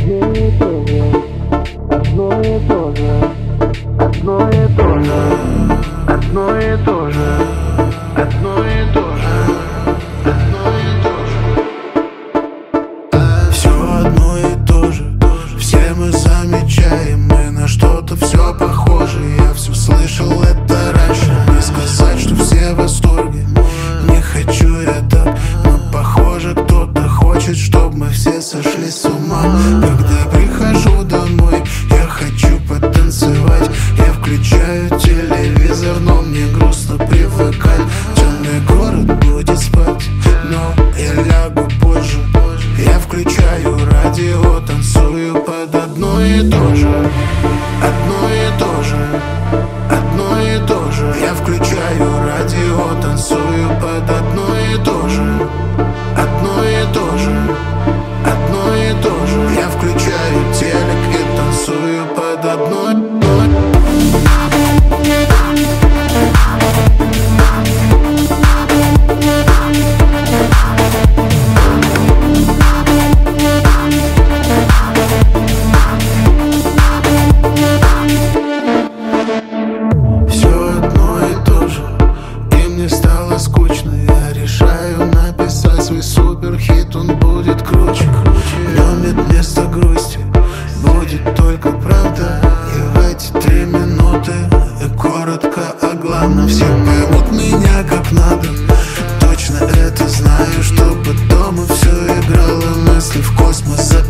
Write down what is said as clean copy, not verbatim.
Одно и то же, одно и то же, одно и то же, одно и то же, одно и то же. Все одно и то же, все мы замечаем, мы на что-то все похоже. Я все слышал это раньше, не сказать, что все в восторге. Не хочу я так, но похоже кто-то хочет, чтобы мы все сошли с ума. Когда прихожу домой, я хочу потанцевать. Я включаю телевизор, но мне грустно привыкать. Темный город будет спать, но я лягу позже. Я включаю радио, танцую под одно и то же, одно и то же, одно и то же. Я включаю радио, танцую под одно и то же, одно и то же, одно и то же. Я включаю телек и танцую под одно и то же. Стало скучно, я решаю написать свой суперхит. Он будет круче, в нем нет места грусти, будет только правда. И в эти 3 минуты коротко о главном. Все поймут меня как надо, точно это знаю, чтобы дома все играло. Мысли в космос